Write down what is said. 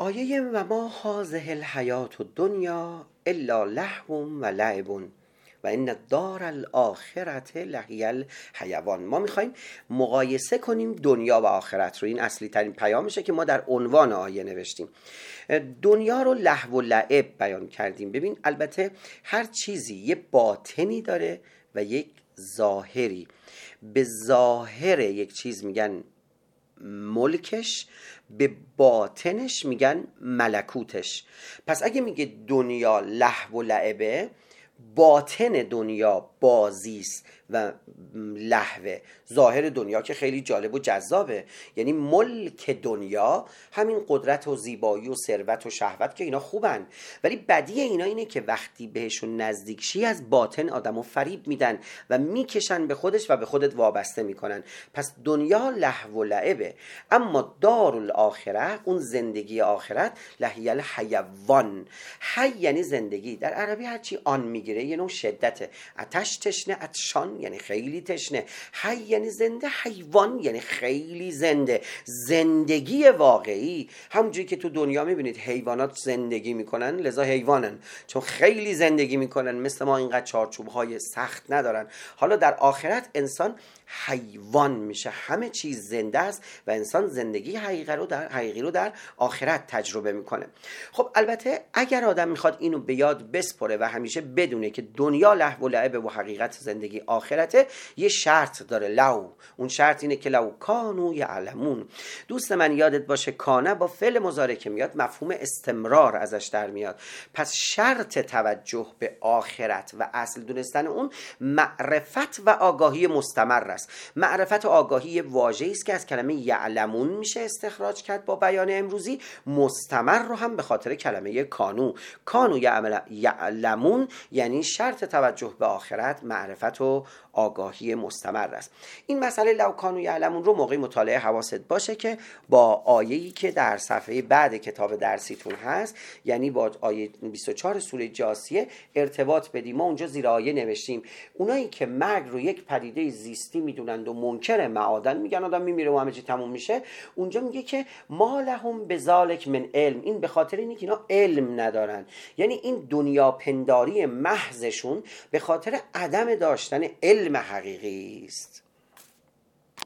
آیه و ما هذه الحیات الدنیا الا لهو و لعب و ان الدار الاخرة لهی الحیوان. ما میخوایم مقایسه کنیم دنیا و آخرت رو. این اصلی ترین پیامشه که ما در عنوان آیه نوشتیم. دنیا رو لهو و لعب بیان کردیم. ببین البته هر چیزی یه باطنی داره و یک ظاهری. به ظاهر یک چیز میگن ملکش، به باطنش میگن ملکوتش. پس اگه میگه دنیا لهو و لعبه، باطن دنیا بازیست و لهوه. ظاهر دنیا که خیلی جالب و جذابه، یعنی ملک دنیا همین قدرت و زیبایی و ثروت و شهوت که اینا خوبن، ولی بدی اینا اینه که وقتی بهشون نزدیک شی از باطن آدمو فریب میدن و میکشن به خودش و به خودت وابسته میکنن. پس دنیا لهو و لعبه، اما دارالآخره، اون زندگی آخرت، لهی الحیوان. حی یعنی زندگی. در عربی هرچی آن میگیره یه نوع شدته. آتش تشنه، عطشان یعنی خیلی تشنه. حی یعنی زنده، حیوان یعنی خیلی زنده. زندگی واقعی همونجوری که تو دنیا میبینید حیوانات زندگی میکنن، لذا حیوانن، چون خیلی زندگی میکنن، مثل ما اینقدر چارچوبهای سخت ندارن. حالا در آخرت انسان حیوان میشه، همه چیز زنده است و انسان زندگی حقیقی رو در آخرت تجربه میکنه. خب البته اگر آدم میخواد اینو به یاد بسپره و همیشه بدونه که دنیا لهو و لعبه و حقیقت زندگی آخرته، یه شرط داره، لو. اون شرط اینه که لو کانوا یعلمون. دوست من یادت باشه کانه با فعل مضارع که میاد مفهوم استمرار ازش در میاد. پس شرط توجه به آخرت و اصل دونستن اون معرفت و آگاهی مستمر است. معرفت و آگاهی واژه‌ای است که از کلمه یعلمون میشه استخراج کرد با بیان امروزی. مستمر رو هم به خاطر کلمه کانو یعلمون، یعنی شرط توجه به آخرت معرفت و آگاهی مستمر است. این مسئله لو کانوا یعلمون رو موقع مطالعه حواست باشه که با آیه‌ای که در صفحه بعد کتاب درسیتون هست، یعنی با آیه 24 سوره جاثیه ارتباط بدیم. ما اونجا زیر آیه نوشتیم اونایی که مرگ رو یک پدیده زیستی میدونند و منکر معادن، میگن آدم میمیره و همه چی تموم میشه، اونجا میگه که ما لهم بذالک من علم. این به خاطر اینه که اینا علم ندارن، یعنی این دنیا پنداری محضشون به خاطر عدم داشتن علم حقیقی است.